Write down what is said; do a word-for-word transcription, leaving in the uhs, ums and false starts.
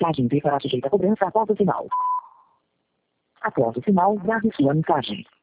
mensagem enviará sujeita a cobrança após o sinal. Após o sinal, grave sua mensagem.